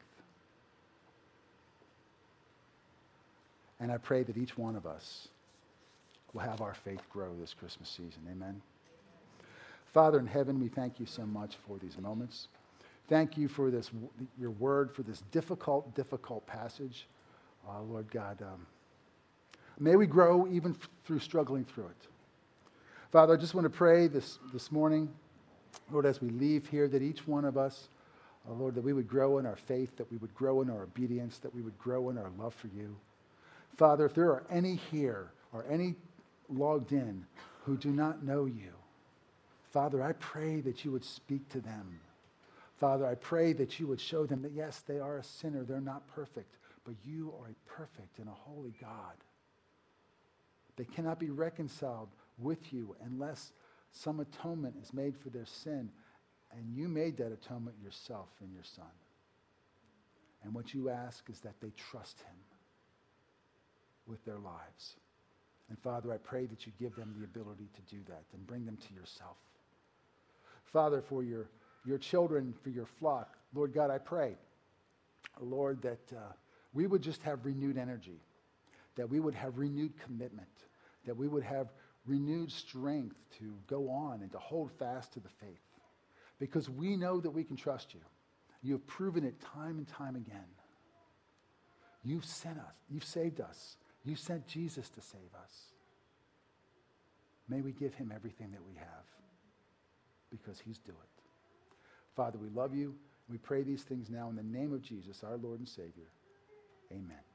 And I pray that each one of us will have our faith grow this Christmas season. Amen. Father in heaven, we thank you so much for these moments. Thank you for this, your word, for this difficult, difficult passage. Uh, Lord God, um, may we grow even f- through struggling through it. Father, I just want to pray this, this morning, Lord, as we leave here, that each one of us, uh, Lord, that we would grow in our faith, that we would grow in our obedience, that we would grow in our love for you. Father, if there are any here or any logged in who do not know you, Father, I pray that you would speak to them. Father, I pray that you would show them that, yes, they are a sinner. They're not perfect, but you are a perfect and a holy God. They cannot be reconciled with you unless some atonement is made for their sin, and you made that atonement yourself in your Son. And what you ask is that they trust him with their lives. And Father, I pray that you give them the ability to do that and bring them to yourself. Father, for your, your children, for your flock, Lord God, I pray, Lord, that uh, we would just have renewed energy, that we would have renewed commitment, that we would have renewed strength to go on and to hold fast to the faith. Because we know that we can trust you. You have proven it time and time again. You've sent us. You've saved us. You sent Jesus to save us. May we give him everything that we have, because he's due it. Father, we love you. We pray these things now in the name of Jesus, our Lord and Savior. Amen.